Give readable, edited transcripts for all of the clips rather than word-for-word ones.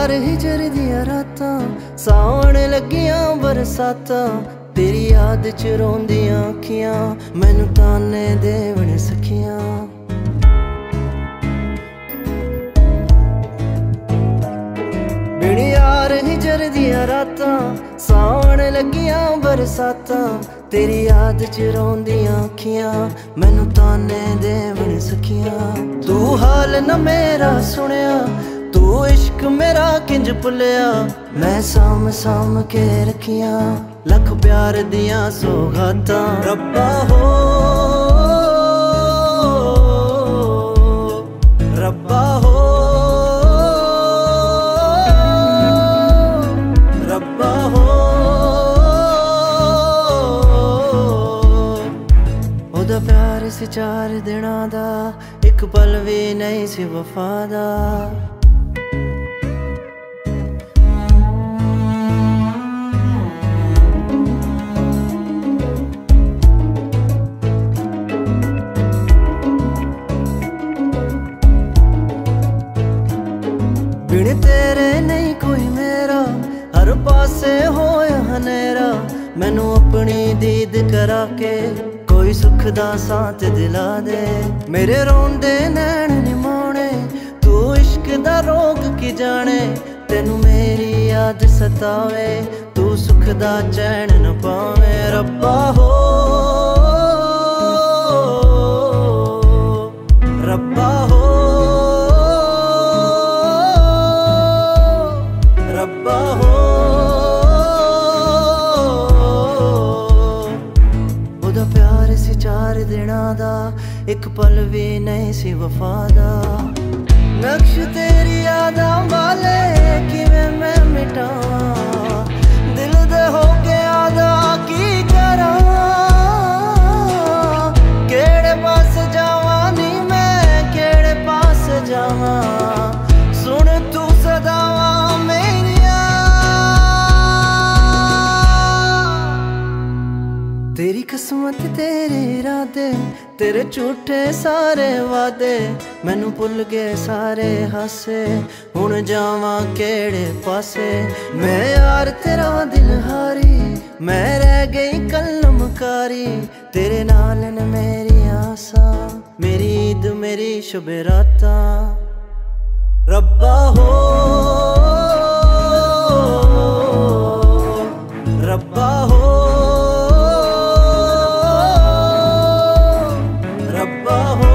यार हिजर दिया रातां सावन लगियां बरसातां तेरी याद च रोंदियां अखियां मैनू ताने देवण सखियां। बिन यार हिजर दिया रातां सावन लगियां बरसातां तेरी याद च रोंदियां अखियां मैनू ताने देवण सखियां। तू हाल न मेरा सुनिया तू इश्क मेरा किंज भुलिया मैं साम साम के रखियां लख प्यार दियां सौगातां। रब्बा हो रब्बा हो रब्बा हो ओदा प्यार सी 4 दिनां दा एक पल भी नहीं सी वफा दा। बिन तेरे नहीं कोई मेरा हर पासे होया हनेरा मैनू अपनी दीद करा के कोई सुख दा साथ दिला दे। मेरे रोंदे नैन निमाने तू इश्क दा रोग की जाने तेनू मेरी याद सतावे तू सुख दा चैन न पावे। रब्बा हो रब्बा हो रब्बा हो ओदा प्यार सी 4 दिनां दा एक पल भी नहीं सी वफा दा। नक्श तेरी यादां वाले किवें मैं मिटावां दिल दे हो गया दा की करां। केड़े पास जावां नी मैं केड़े पास जावां सुन तू सदावां तेरी किस्मत तेरे इरादे तेरे झूठे सारे वादे मैनू भुल गए सारे हासे हुण जावां केड़े पासे। मैं यार तेरा दिल हारी मैं रह गई कलमकारी तेरे नाल न मेरी आसा मेरी ईद मेरी शुभ रातां। रब्बा हो रब्बा हो रब्बा हो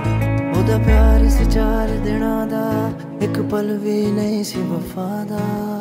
ओदा प्यार सी 4 दिनां दा एक पल भी नहीं सी वफा दा।